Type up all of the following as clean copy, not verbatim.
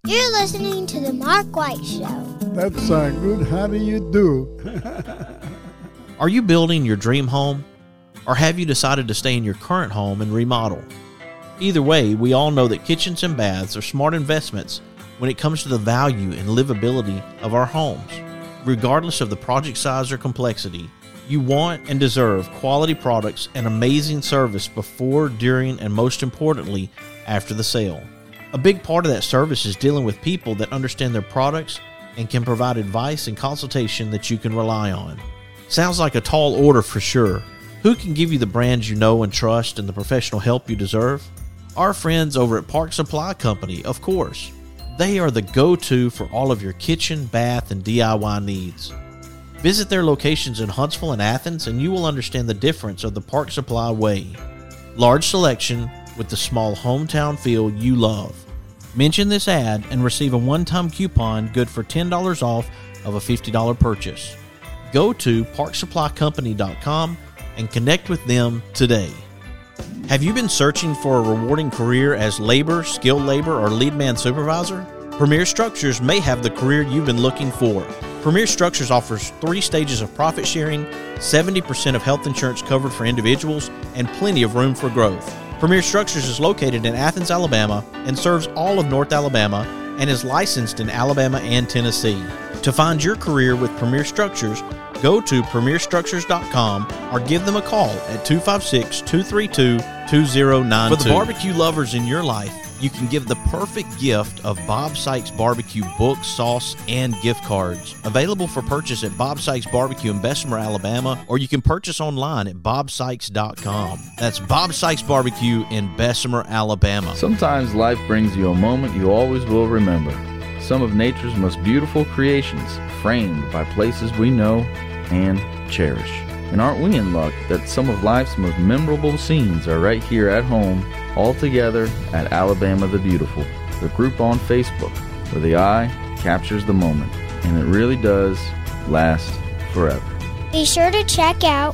You're listening to The Mark White Show. That sounds good. How do you do? Are you building your dream home? Or have you decided to stay in your current home and remodel? Either way, we all know that kitchens and baths are smart investments when it comes to the value and livability of our homes. Regardless of the project size or complexity, you want and deserve quality products and amazing service before, during, and most importantly, after the sale. A big part of that service is dealing with people that understand their products and can provide advice and consultation that you can rely on. Sounds like a tall order for sure. Who can give you the brands you know and trust and the professional help you deserve? Our friends over at Park Supply Company, of course. They are the go-to for all of your kitchen, bath, and DIY needs. Visit their locations in Huntsville and Athens and you will understand the difference of the Park Supply way. Large selection with the small hometown feel you love. Mention this ad and receive a one-time coupon good for $10 off of a $50 purchase. Go to parksupplycompany.com and connect with them today. Have you been searching for a rewarding career as labor, skilled labor, or lead man supervisor? Premier Structures may have the career you've been looking for. Premier Structures offers 3 stages of profit sharing, 70% of health insurance covered for individuals, and plenty of room for growth. Premier Structures is located in Athens, Alabama, and serves all of North Alabama and is licensed in Alabama and Tennessee. To find your career with Premier Structures, go to premierstructures.com or give them a call at 256-232-2092. For the barbecue lovers in your life, you can give the perfect gift of Bob Sykes Barbecue books, sauce, and gift cards. Available for purchase at Bob Sykes Barbecue in Bessemer, Alabama, or you can purchase online at bobsykes.com. That's Bob Sykes Barbecue in Bessemer, Alabama. Sometimes life brings you a moment you always will remember. Some of nature's most beautiful creations, framed by places we know and cherish. And aren't we in luck that some of life's most memorable scenes are right here at home, all together at Alabama the Beautiful, the group on Facebook, where the eye captures the moment, and it really does last forever. Be sure to check out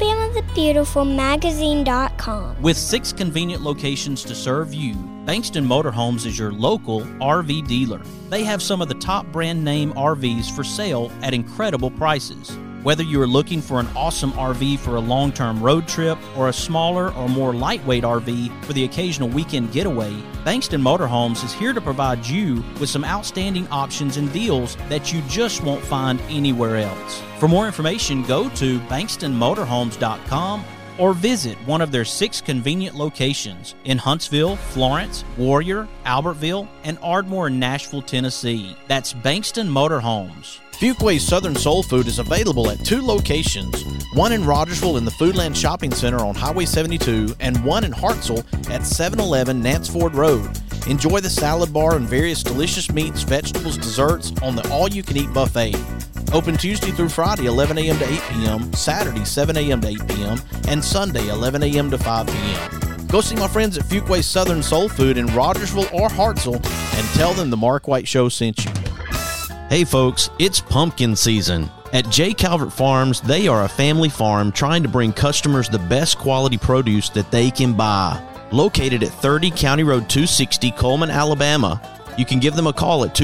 alabamathebeautifulmagazine.com. With 6 convenient locations to serve you, Bankston Motorhomes is your local RV dealer. They have some of the top brand name RVs for sale at incredible prices. Whether you are looking for an awesome RV for a long-term road trip or a smaller or more lightweight RV for the occasional weekend getaway, Bankston Motorhomes is here to provide you with some outstanding options and deals that you just won't find anywhere else. For more information, go to bankstonmotorhomes.com or visit one of their 6 convenient locations in Huntsville, Florence, Warrior, Albertville, and Ardmore in Nashville, Tennessee. That's Bankston Motorhomes. Fuquay's Southern Soul Food is available at 2 locations, one in Rogersville in the Foodland Shopping Center on Highway 72 and one in Hartselle at 711 Nance Ford Road. Enjoy the salad bar and various delicious meats, vegetables, desserts on the all-you-can-eat buffet. Open Tuesday through Friday, 11 a.m. to 8 p.m., Saturday, 7 a.m. to 8 p.m., and Sunday, 11 a.m. to 5 p.m. Go see my friends at Fuquay's Southern Soul Food in Rogersville or Hartselle and tell them the Mark White Show sent you. Hey folks, it's pumpkin season. At J. Calvert Farms, they are a family farm trying to bring customers the best quality produce that they can buy. Located at 30 County Road 260, Coleman, Alabama, you can give them a call at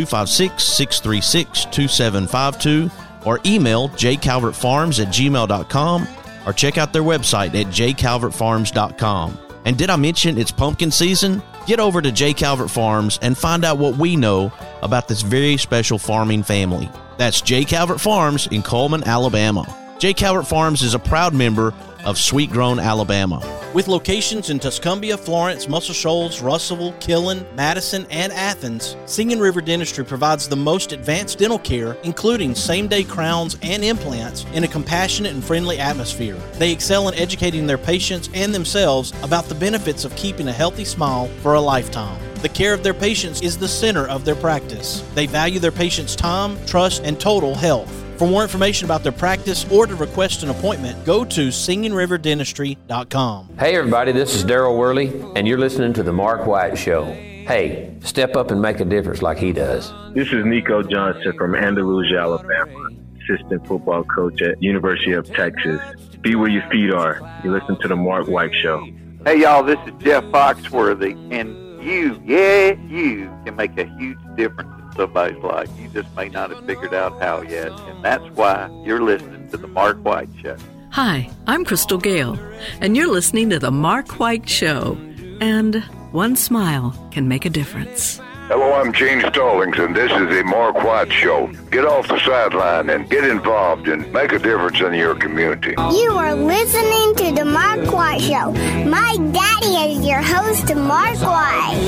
256-636-2752 or email jcalvertfarms@gmail.com or check out their website at jcalvertfarms.com. And did I mention it's pumpkin season? Get over to J. Calvert Farms and find out what we know about this very special farming family. That's J. Calvert Farms in Coleman, Alabama. J. Calvert Farms is a proud member of Sweet Grown, Alabama. With locations in Tuscumbia, Florence, Muscle Shoals, Russellville, Killen, Madison, and Athens, Singing River Dentistry provides the most advanced dental care, including same-day crowns and implants, in a compassionate and friendly atmosphere. They excel in educating their patients and themselves about the benefits of keeping a healthy smile for a lifetime. The care of their patients is the center of their practice. They value their patients' time, trust, and total health. For more information about their practice or to request an appointment, go to SingingRiverDentistry.com. Hey everybody, this is Daryl Worley, and you're listening to The Mark White Show. Hey, step up and make a difference like he does. This is Nico Johnson from Andalusia, Alabama, assistant football coach at University of Texas. Be where your feet are. You listen to The Mark White Show. Hey y'all, this is Jeff Foxworthy, and you can make a huge difference in somebody's life. You just may not have figured out how yet, and that's why you're listening to The Mark White Show. Hi, I'm Crystal Gale, and you're listening to The Mark White Show. And one smile can make a difference. Hello, I'm Gene Stallings, and this is The Mark White Show. Get off the sideline and get involved and make a difference in your community. You are listening to The Mark White Show. My daddy is your host, Mark White.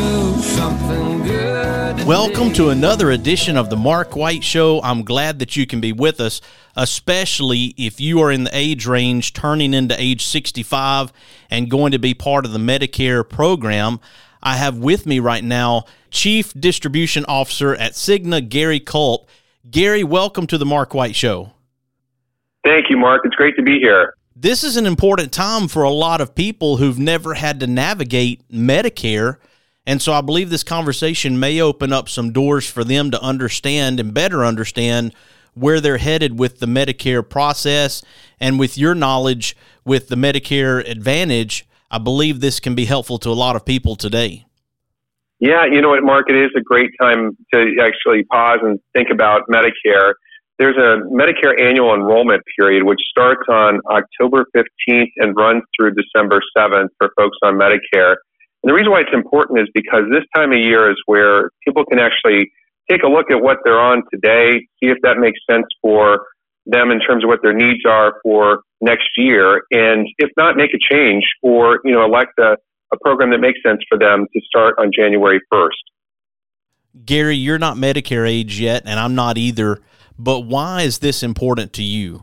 Welcome to another edition of The Mark White Show. I'm glad that you can be with us, especially if you are in the age range turning into age 65 and going to be part of the Medicare program. I have with me right now Chief Distribution Officer at Cigna, Gary Culp. Gary, welcome to the Mark White Show. Thank you, Mark. It's great to be here. This is an important time for a lot of people who've never had to navigate Medicare, and so I believe this conversation may open up some doors for them to understand and better understand where they're headed with the Medicare process, and with your knowledge with the Medicare Advantage, I believe this can be helpful to a lot of people today. Yeah, you know what, Mark, it is a great time to actually pause and think about Medicare. There's a Medicare annual enrollment period, which starts on October 15th and runs through December 7th for folks on Medicare. And the reason why it's important is because this time of year is where people can actually take a look at what they're on today, see if that makes sense for them in terms of what their needs are for next year, and if not, make a change or, elect a program that makes sense for them to start on January 1st. Gary, you're not Medicare age yet, and I'm not either, but why is this important to you?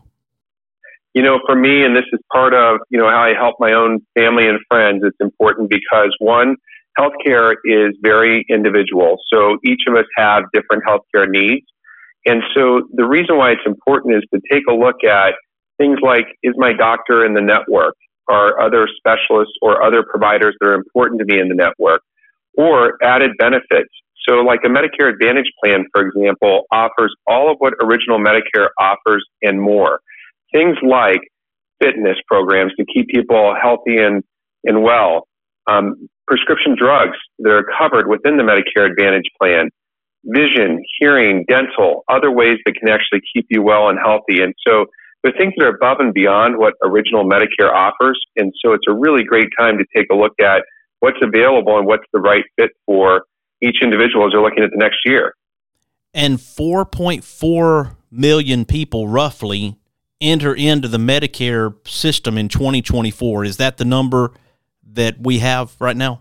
For me, and this is part of, how I help my own family and friends, it's important because, one, healthcare is very individual. So each of us have different healthcare needs. And so the reason why it's important is to take a look at things like, is my doctor in the network? Are other specialists or other providers that are important to me in the network? Or added benefits. So like a Medicare Advantage plan, for example, offers all of what original Medicare offers and more. Things like fitness programs to keep people healthy and well. Prescription drugs that are covered within the Medicare Advantage plan. Vision, hearing, dental, other ways that can actually keep you well and healthy. And so the things that are above and beyond what original Medicare offers. And so it's a really great time to take a look at what's available and what's the right fit for each individual as they're looking at the next year. And 4.4 million people roughly enter into the Medicare system in 2024. Is that the number that we have right now?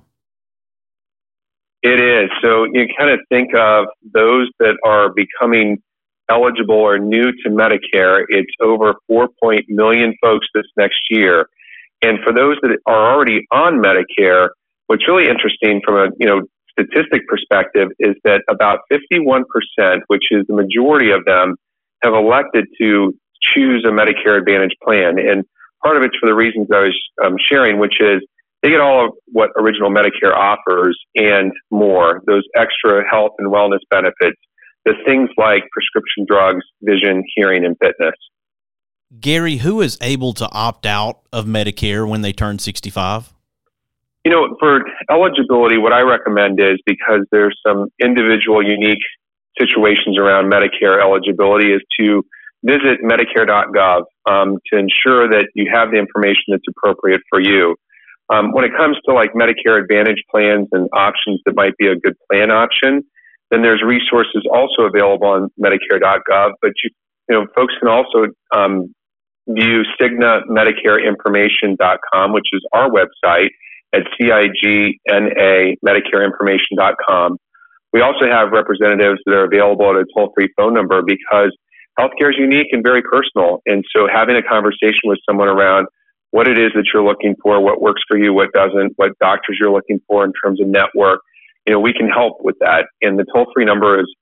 It is. So you kind of think of those that are becoming eligible or new to Medicare. It's over 4 million folks this next year. And for those that are already on Medicare, what's really interesting from a statistic perspective is that about 51%, which is the majority of them, have elected to choose a Medicare Advantage plan. And part of it's for the reasons I was sharing, which is they get all of what original Medicare offers and more, those extra health and wellness benefits, the things like prescription drugs, vision, hearing, and fitness. Gary, who is able to opt out of Medicare when they turn 65? For eligibility, what I recommend is, because there's some individual unique situations around Medicare eligibility, is to visit Medicare.gov to ensure that you have the information that's appropriate for you. When it comes to like Medicare Advantage plans and options that might be a good plan option, then there's resources also available on Medicare.gov. But folks can also view Cigna MedicareInformation.com, which is our website at CIGNA MedicareInformation.com. We also have representatives that are available at a toll-free phone number because healthcare is unique and very personal. And so having a conversation with someone around what it is that you're looking for, what works for you, what doesn't, what doctors you're looking for in terms of network, we can help with that. And the toll-free number is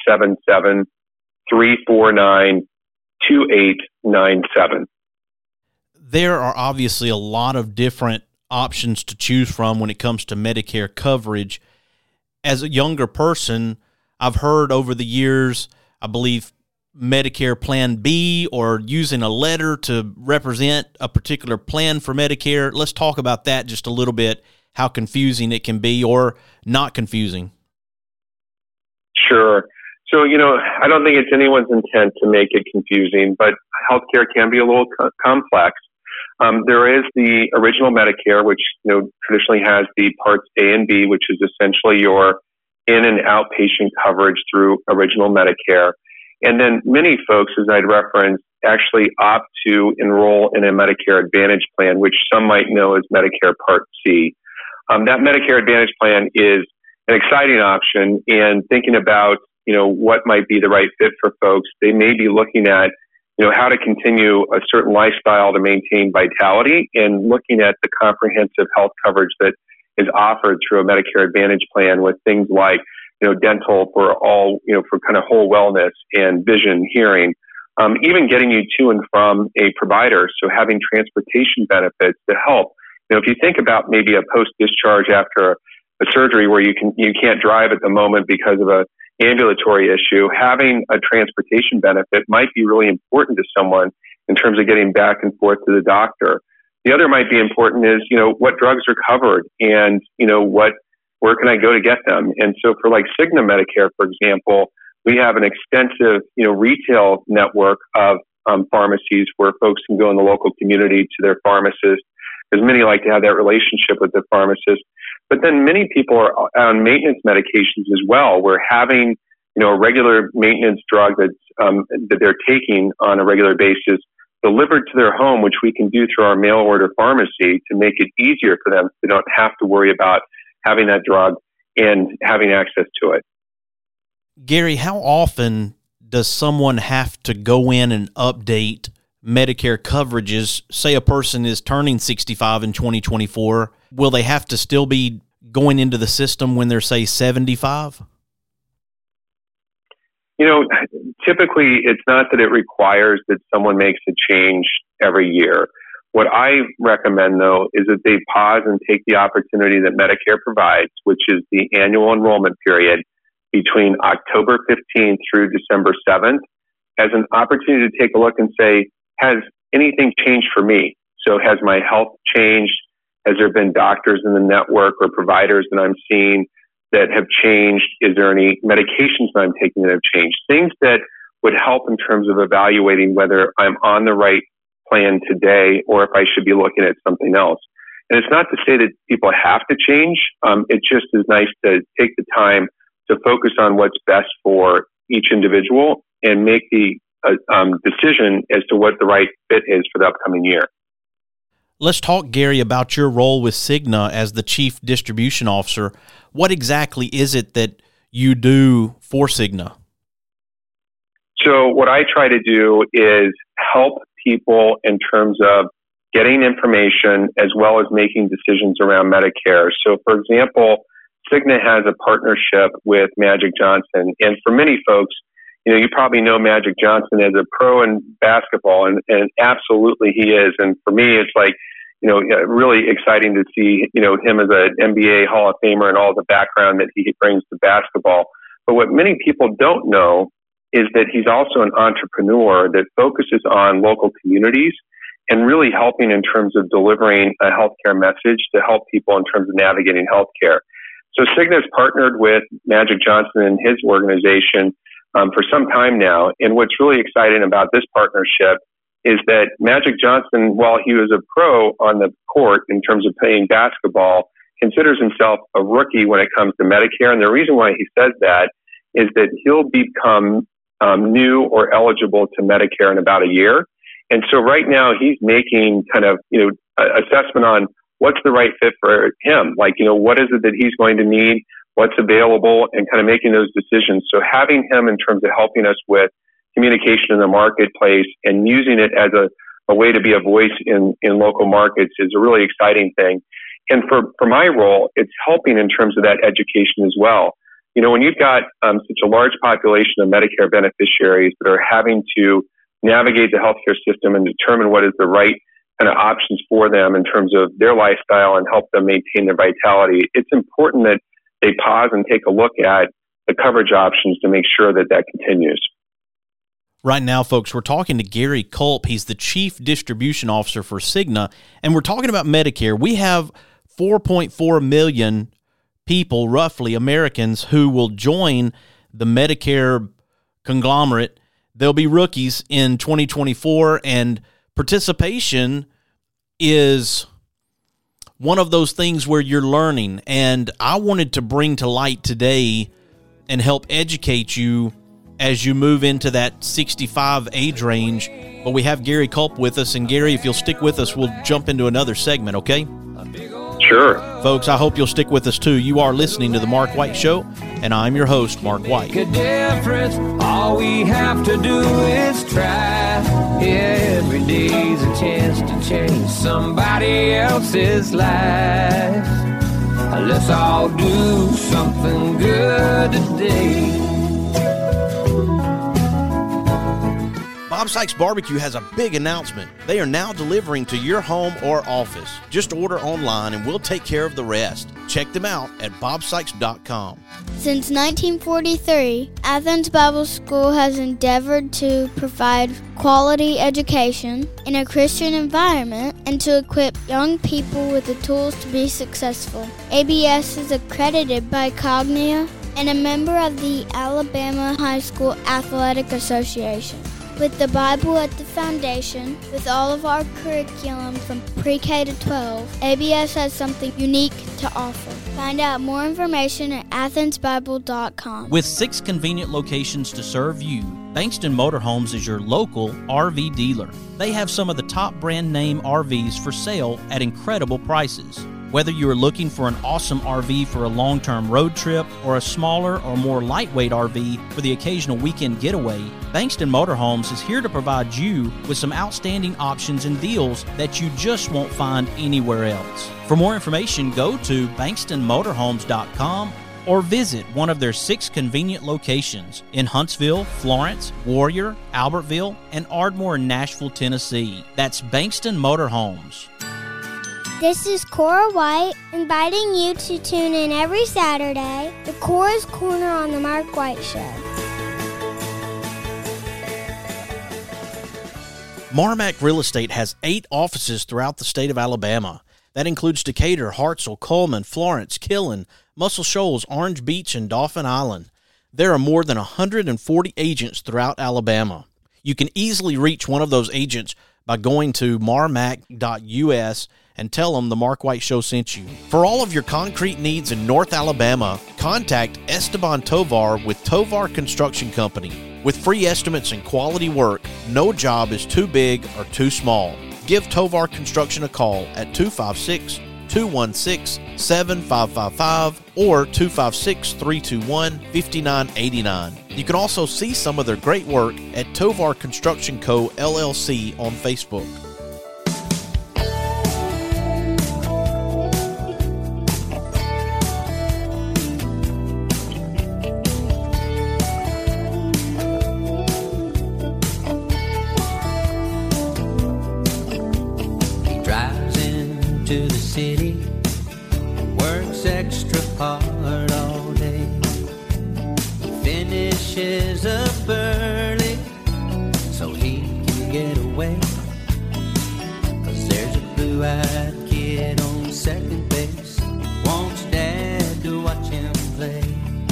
877-349-2897. There are obviously a lot of different options to choose from when it comes to Medicare coverage. As a younger person, I've heard over the years, I believe, Medicare Plan B or using a letter to represent a particular plan for Medicare. Let's talk about that just a little bit. how confusing it can be or not confusing? Sure. So, I don't think it's anyone's intent to make it confusing, but healthcare can be a little complex. There is the original Medicare, which, traditionally has the Parts A and B, which is essentially your in and outpatient coverage through original Medicare. And then many folks, as I'd referenced, actually opt to enroll in a Medicare Advantage plan, which some might know as Medicare Part C. That Medicare Advantage plan is an exciting option, and thinking about, what might be the right fit for folks, they may be looking at, how to continue a certain lifestyle to maintain vitality, and looking at the comprehensive health coverage that is offered through a Medicare Advantage plan with things like, dental for all, for kind of whole wellness and vision, hearing, even getting you to and from a provider. So having transportation benefits to help. If you think about maybe a post-discharge after a surgery where you can't drive at the moment because of a ambulatory issue, having a transportation benefit might be really important to someone in terms of getting back and forth to the doctor. The other might be important is, what drugs are covered and, where can I go to get them? And so for like Cigna Medicare, for example, we have an extensive, retail network of pharmacies where folks can go in the local community to their pharmacist, because many like to have that relationship with the pharmacist. But then many people are on maintenance medications as well. We're having, a regular maintenance drug that they're taking on a regular basis delivered to their home, which we can do through our mail order pharmacy to make it easier for them. They don't have to worry about having that drug and having access to it. Gary, how often does someone have to go in and update Medicare coverages? Say a person is turning 65 in 2024. Will they have to still be going into the system when they're, say, 75? Typically it's not that it requires that someone makes a change every year. What I recommend, though, is that they pause and take the opportunity that Medicare provides, which is the annual enrollment period between October 15th through December 7th, as an opportunity to take a look and say, has anything changed for me? So has my health changed? Has there been doctors in the network or providers that I'm seeing that have changed? Is there any medications that I'm taking that have changed? Things that would help in terms of evaluating whether I'm on the right plan today or if I should be looking at something else. And it's not to say that people have to change. It just is nice to take the time to focus on what's best for each individual and make the decision as to what the right fit is for the upcoming year. Let's talk, Gary, about your role with Cigna as the Chief Distribution Officer. What exactly is it that you do for Cigna? So what I try to do is help people in terms of getting information as well as making decisions around Medicare. So, for example, Cigna has a partnership with Magic Johnson. And for many folks, you probably know Magic Johnson as a pro in basketball, and absolutely he is. And for me, it's like, really exciting to see, him as an NBA Hall of Famer and all the background that he brings to basketball. But what many people don't know is that he's also an entrepreneur that focuses on local communities and really helping in terms of delivering a healthcare message to help people in terms of navigating healthcare. So Cigna's partnered with Magic Johnson and his organization for some time now. And what's really exciting about this partnership is that Magic Johnson, while he was a pro on the court in terms of playing basketball, considers himself a rookie when it comes to Medicare. And the reason why he says that is that he'll become new or eligible to Medicare in about a year. And so right now he's making kind of, assessment on what's the right fit for him. Like, what is it that he's going to need, what's available, and kind of making those decisions. So having him in terms of helping us with communication in the marketplace and using it as a way to be a voice in local markets is a really exciting thing. And for my role, it's helping in terms of that education as well. When you've got such a large population of Medicare beneficiaries that are having to navigate the healthcare system and determine what is the right kind of options for them in terms of their lifestyle and help them maintain their vitality, it's important that they pause and take a look at the coverage options to make sure that that continues. Right now, folks, we're talking to Gary Culp. He's the Chief Distribution Officer for Cigna, and we're talking about Medicare. We have 4.4 million people, roughly Americans, who will join the Medicare conglomerate. They'll be rookies in 2024, and participation is one of those things where you're learning. And I wanted to bring to light today and help educate you as you move into that 65 age range. But we have Gary Culp with us, and Gary, if you'll stick with us, we'll jump into another segment, okay? Sure. Folks, I hope you'll stick with us too. You are listening to The Mark White Show, and I'm your host, Mark White. Make a difference. All we have to do is try. Yeah, every day's a chance to change somebody else's life. Let's all do something good today. Bob Sykes Barbecue has a big announcement. They are now delivering to your home or office. Just order online and we'll take care of the rest. Check them out at bobsykes.com. Since 1943, Athens Bible School has endeavored to provide quality education in a Christian environment and to equip young people with the tools to be successful. ABS is accredited by Cognia and a member of the Alabama High School Athletic Association. With the Bible at the foundation, with all of our curriculum from pre-K to 12, ABS has something unique to offer. Find out more information at athensbible.com. With 6 convenient locations to serve you, Bankston Motorhomes is your local RV dealer. They have some of the top brand name RVs for sale at incredible prices. Whether you are looking for an awesome RV for a long-term road trip or a smaller or more lightweight RV for the occasional weekend getaway, Bankston Motorhomes is here to provide you with some outstanding options and deals that you just won't find anywhere else. For more information, go to bankstonmotorhomes.com or visit one of their 6 convenient locations in Huntsville, Florence, Warrior, Albertville, and Ardmore in Nashville, Tennessee. That's Bankston Motorhomes. This is Cora White, inviting you to tune in every Saturday to Cora's Corner on The Mark White Show. Marmac Real Estate has 8 offices throughout the state of Alabama. That includes Decatur, Hartselle, Coleman, Florence, Killen, Muscle Shoals, Orange Beach, and Dauphin Island. There are more than 140 agents throughout Alabama. You can easily reach one of those agents by going to marmac.us and tell them the Mark White Show sent you. For all of your concrete needs in North Alabama, contact Esteban Tovar with Tovar Construction Company. With free estimates and quality work, no job is too big or too small. Give Tovar Construction a call at 256-216-7555 or 256-321-5989. You can also see some of their great work at Tovar Construction Co. LLC on Facebook. To the city, works extra hard all day, finishes up early so he can get away, 'cause there's a blue-eyed kid on second base, wants dad to watch him play.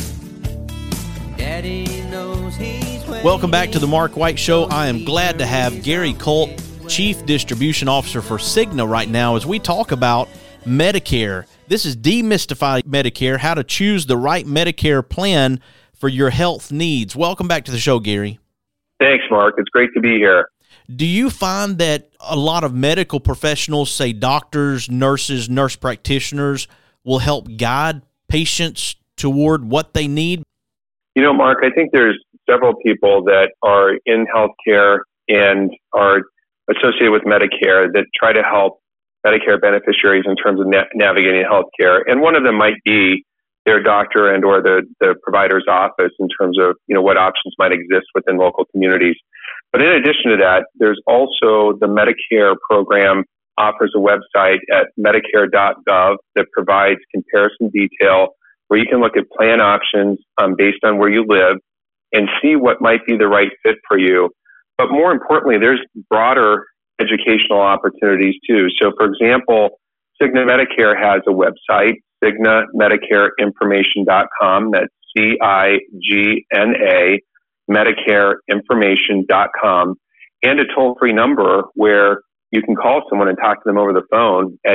Daddy knows he's waiting. Welcome back to the Mark White Show. I am glad to have Gary Culp, Chief Distribution Officer for Cigna, right now as we talk about Medicare. This is Demystify Medicare, how to choose the right Medicare plan for your health needs. Welcome back to the show, Gary. Thanks, Mark. It's great to be here. Do you find that a lot of medical professionals, say doctors, nurses, nurse practitioners, will help guide patients toward what they need? You know, Mark, I think there's several people that are in healthcare and are associated with Medicare that try to help Medicare beneficiaries in terms of navigating healthcare. And one of them might be their doctor and or the provider's office in terms of, you know, what options might exist within local communities. But in addition to that, there's also the Medicare program offers a website at medicare.gov that provides comparison detail where you can look at plan options based on where you live and see what might be the right fit for you. But more importantly, there's broader educational opportunities too. So for example, Cigna Medicare has a website, CignaMedicareInformation.com. That's CIGNA, MedicareInformation.com, and a toll-free number where you can call someone and talk to them over the phone at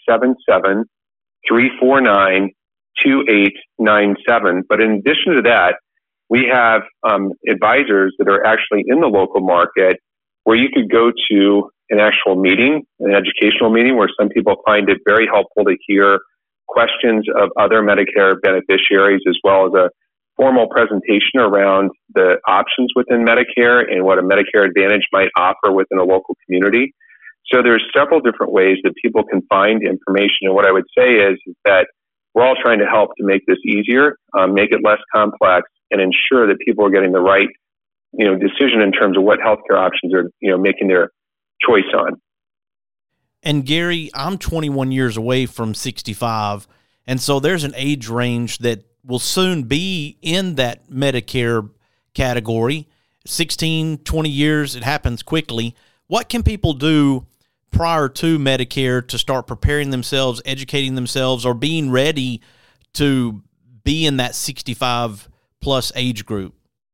877-349-2897. But in addition to that, we have advisors that are actually in the local market where you could go to an actual meeting, an educational meeting, where some people find it very helpful to hear questions of other Medicare beneficiaries, as well as a formal presentation around the options within Medicare and what a Medicare Advantage might offer within a local community. So there's several different ways that people can find information. And what I would say is that we're all trying to help to make this easier, make it less complex, and ensure that people are getting the right, decision in terms of what healthcare options are, making their choice on. And Gary, I'm 21 years away from 65, and so there's an age range that will soon be in that Medicare category. 16, 20 years, it happens quickly. What can people do prior to Medicare to start preparing themselves, educating themselves, or being ready to be in that 65 plus age group?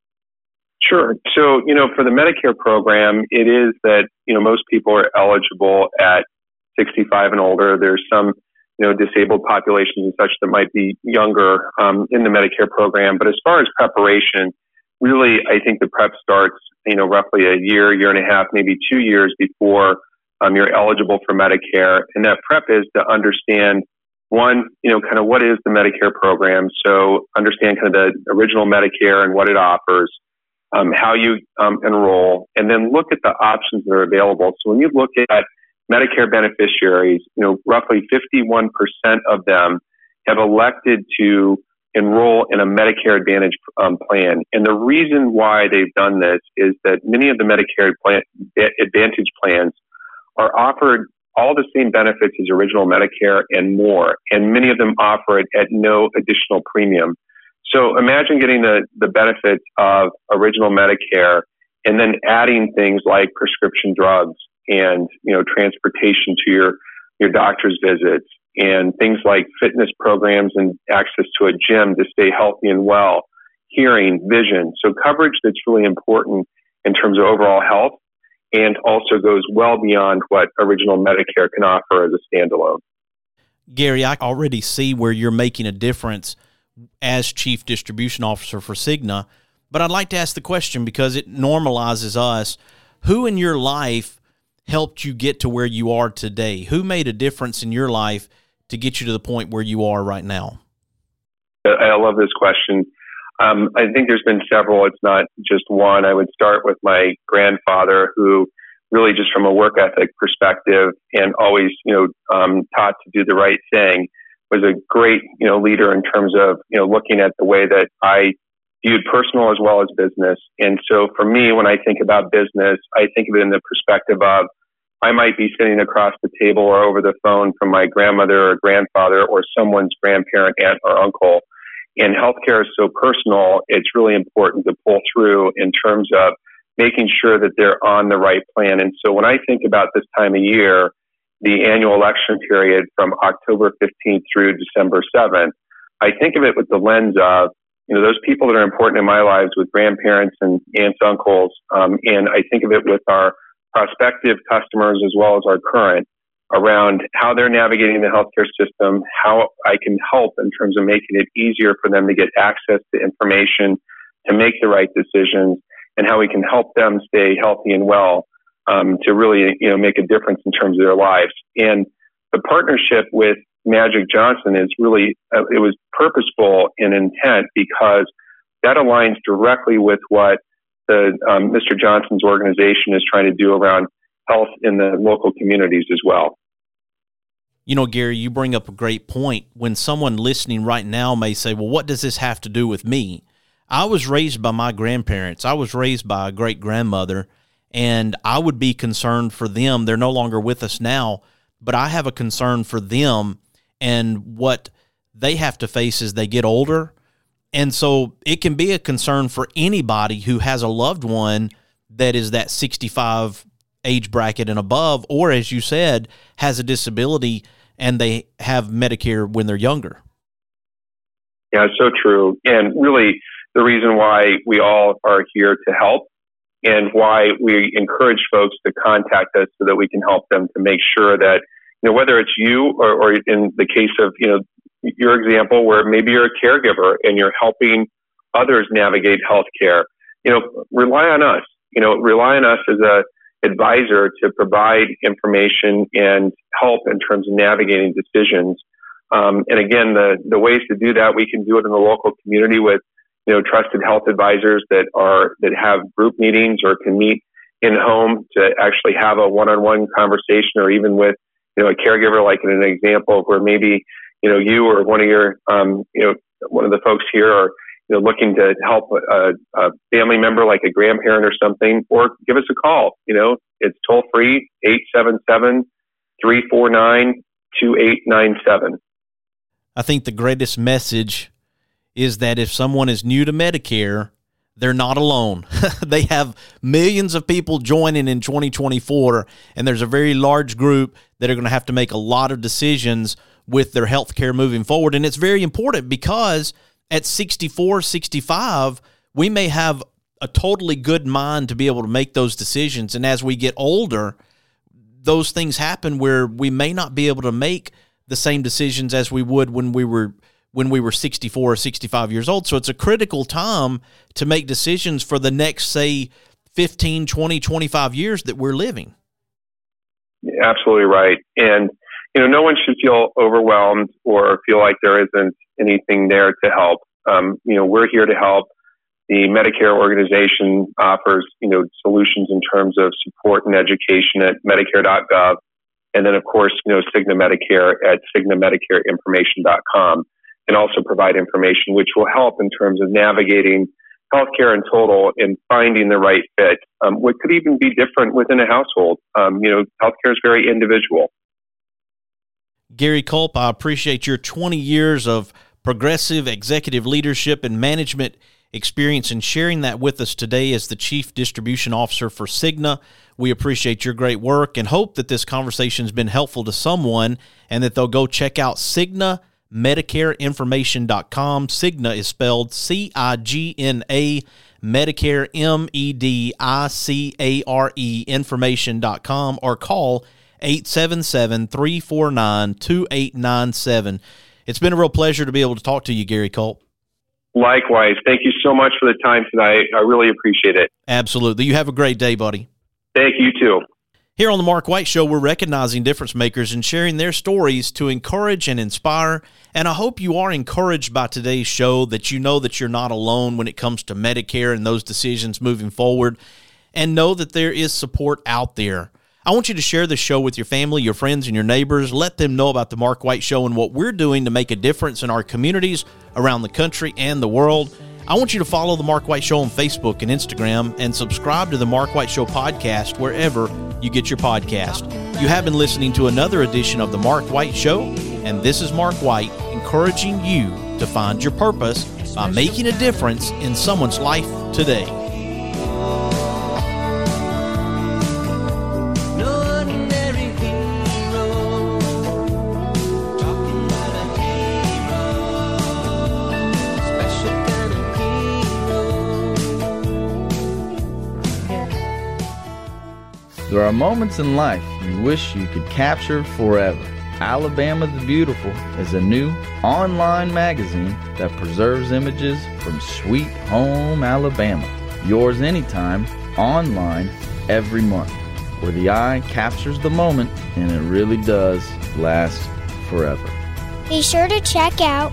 Sure. So, for the Medicare program, it is that, most people are eligible at 65 and older. There's some, disabled populations and such that might be younger in the Medicare program. But as far as preparation, really, I think the prep starts, roughly a year and a half, maybe 2 years before you're eligible for Medicare. And that prep is to understand, one, kind of what is the Medicare program. So understand kind of the original Medicare and what it offers, how you enroll, and then look at the options that are available. So when you look at Medicare beneficiaries, roughly 51% of them have elected to enroll in a Medicare Advantage plan. And the reason why they've done this is that many of the Medicare Advantage plans are offered all the same benefits as original Medicare and more, and many of them offer it at no additional premium. So imagine getting the benefits of original Medicare and then adding things like prescription drugs and, transportation to your doctor's visits and things like fitness programs and access to a gym to stay healthy and well, hearing, vision. So coverage that's really important in terms of overall health and also goes well beyond what original Medicare can offer as a standalone. Gary, I already see where you're making a difference as Chief Distribution Officer for Cigna, but I'd like to ask the question because it normalizes us. Who in your life helped you get to where you are today? Who made a difference in your life to get you to the point where you are right now? I love this question. I think there's been several. It's not just one. I would start with my grandfather, who really just from a work ethic perspective and always, taught to do the right thing, was a great, leader in terms of, looking at the way that I viewed personal as well as business. And so for me, when I think about business, I think of it in the perspective of I might be sitting across the table or over the phone from my grandmother or grandfather or someone's grandparent, aunt, or uncle. And healthcare is so personal, it's really important to pull through in terms of making sure that they're on the right plan. And so when I think about this time of year, the annual election period from October 15th through December 7th, I think of it with the lens of, those people that are important in my lives with grandparents and aunts, uncles, and I think of it with our prospective customers as well as our current, around how they're navigating the healthcare system, how I can help in terms of making it easier for them to get access to information, to make the right decisions, and how we can help them stay healthy and well, to really, make a difference in terms of their lives. And the partnership with Magic Johnson is really, it was purposeful in intent because that aligns directly with what the Mr. Johnson's organization is trying to do around health in the local communities as well. Gary, you bring up a great point. When someone listening right now may say, well, what does this have to do with me? I was raised by my grandparents. I was raised by a great-grandmother, and I would be concerned for them. They're no longer with us now, but I have a concern for them and what they have to face as they get older. And so it can be a concern for anybody who has a loved one that is that 65 age bracket and above, or as you said, has a disability. and they have Medicare when they're younger. Yeah, it's so true. And really, the reason why we all are here to help and why we encourage folks to contact us so that we can help them to make sure that, whether it's you or in the case of, your example where maybe you're a caregiver and you're helping others navigate healthcare, rely on us. Rely on us as a advisor to provide information and help in terms of navigating decisions. And again, the ways to do that, we can do it in the local community with, trusted health advisors that have group meetings or can meet in home to actually have a one-on-one conversation, or even with, a caregiver, like in an example where maybe, you or one of your, one of the folks here are, looking to help a family member, like a grandparent or something, or give us a call. It's toll free, 877-349-2897. I think the greatest message is that if someone is new to Medicare, they're not alone. They have millions of people joining in 2024, and there's a very large group that are going to have to make a lot of decisions with their health care moving forward. And it's very important because at 64, 65, we may have a totally good mind to be able to make those decisions. And as we get older, those things happen where we may not be able to make the same decisions as we would when we were 64 or 65 years old. So it's a critical time to make decisions for the next, say, 15, 20, 25 years that we're living. Absolutely right. And, no one should feel overwhelmed or feel like there isn't anything there to help. We're here to help. The Medicare organization offers, solutions in terms of support and education at Medicare.gov. And then, of course, Cigna Medicare at CignaMedicareInformation.com, and also provide information which will help in terms of navigating healthcare in total and finding the right fit. What could even be different within a household. Healthcare is very individual. Gary Culp, I appreciate your 20 years of progressive executive leadership and management experience and sharing that with us today as the Chief Distribution Officer for Cigna. We appreciate your great work and hope that this conversation has been helpful to someone and that they'll go check out Cigna MedicareInformation.com. Cigna is spelled C-I-G-N-A, Medicare, M-E-D-I-C-A-R-E, information.com, or call 877-349-2897. It's been a real pleasure to be able to talk to you, Gary Culp. Likewise. Thank you so much for the time tonight. I really appreciate it. Absolutely. You have a great day, buddy. Thank you, too. Here on The Mark White Show, we're recognizing difference makers and sharing their stories to encourage and inspire. And I hope you are encouraged by today's show, that you know that you're not alone when it comes to Medicare and those decisions moving forward, and know that there is support out there. I want you to share this show with your family, your friends, and your neighbors. Let them know about The Mark White Show and what we're doing to make a difference in our communities around the country and the world. I want you to follow The Mark White Show on Facebook and Instagram, and subscribe to The Mark White Show podcast wherever you get your podcast. You have been listening to another edition of The Mark White Show, and this is Mark White encouraging you to find your purpose by making a difference in someone's life today. There are moments in life you wish you could capture forever. Alabama the Beautiful is a new online magazine that preserves images from sweet home Alabama. Yours anytime, online, every month, where the eye captures the moment and it really does last forever. Be sure to check out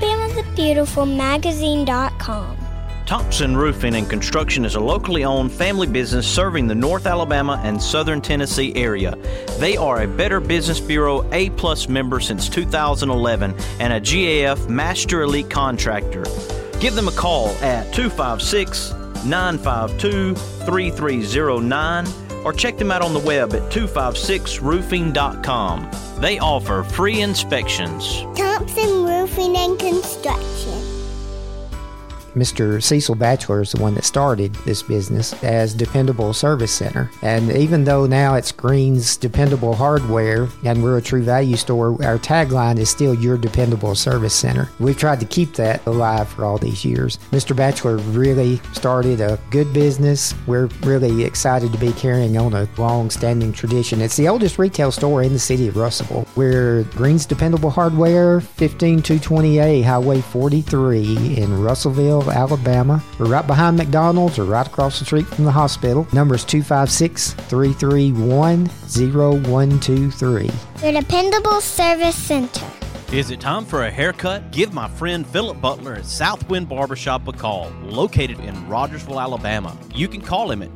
alabamathebeautifulmagazine.com. Thompson Roofing and Construction is a locally owned family business serving the North Alabama and Southern Tennessee area. They are a Better Business Bureau A+ member since 2011 and a GAF Master Elite Contractor. Give them a call at 256-952-3309 or check them out on the web at 256roofing.com. They offer free inspections. Thompson Roofing and Construction. Mr. Cecil Batchelor is the one that started this business as Dependable Service Center. And even though now it's Green's Dependable Hardware and we're a True Value store, our tagline is still Your Dependable Service Center. We've tried to keep that alive for all these years. Mr. Batchelor really started a good business. We're really excited to be carrying on a long-standing tradition. It's the oldest retail store in the city of Russellville. We're Green's Dependable Hardware, 15220A Highway 43 in Russellville, Alabama. We're right behind McDonald's or right across the street from the hospital. Number is 256-331-0123. Your Dependable Service Center. Is it time for a haircut? Give my friend Philip Butler at Southwind Barbershop a call, located in Rogersville, Alabama. You can call him at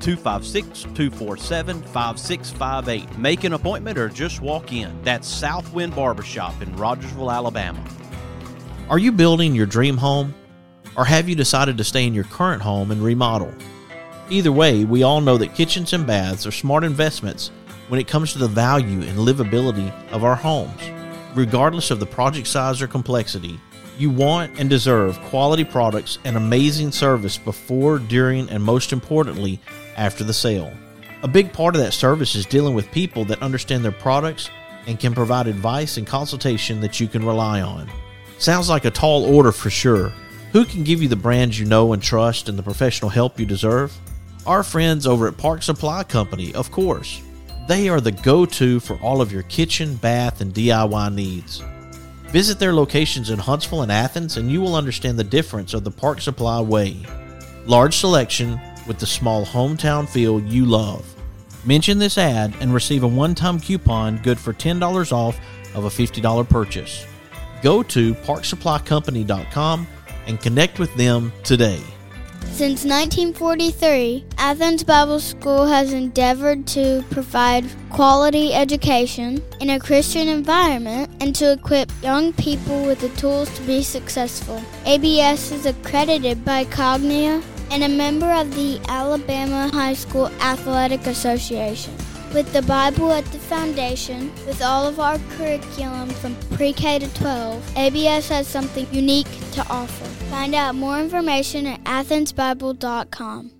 256-247-5658. Make an appointment or just walk in. That's Southwind Barbershop in Rogersville, Alabama. Are you building your dream home? Or have you decided to stay in your current home and remodel? Either way, we all know that kitchens and baths are smart investments when it comes to the value and livability of our homes. Regardless of the project size or complexity, you want and deserve quality products and amazing service before, during, and most importantly, after the sale. A big part of that service is dealing with people that understand their products and can provide advice and consultation that you can rely on. Sounds like a tall order for sure. Who can give you the brands you know and trust and the professional help you deserve? Our friends over at Park Supply Company, of course. They are the go-to for all of your kitchen, bath, and DIY needs. Visit their locations in Huntsville and Athens, and you will understand the difference of the Park Supply way. Large selection with the small hometown feel you love. Mention this ad and receive a one-time coupon good for $10 off of a $50 purchase. Go to parksupplycompany.com and connect with them today. Since 1943, Athens Bible School has endeavored to provide quality education in a Christian environment and to equip young people with the tools to be successful. ABS is accredited by Cognia and a member of the Alabama High School Athletic Association. With the Bible at the foundation, with all of our curriculum from pre-K to 12, ABS has something unique to offer. Find out more information at athensbible.com.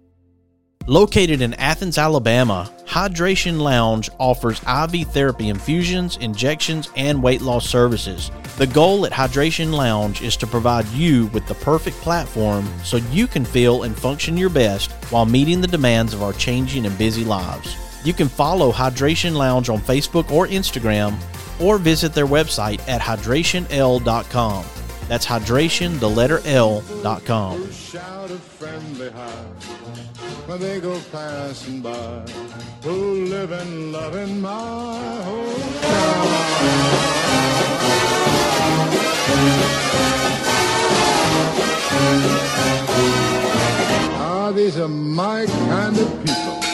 Located in Athens, Alabama, Hydration Lounge offers IV therapy infusions, injections, and weight loss services. The goal at Hydration Lounge is to provide you with the perfect platform so you can feel and function your best while meeting the demands of our changing and busy lives. You can follow Hydration Lounge on Facebook or Instagram, or visit their website at hydrationl.com. That's hydration, the letter L.com. Shout a friendly hi when they go passing by, who live and love in my hometown. These are my kind of people.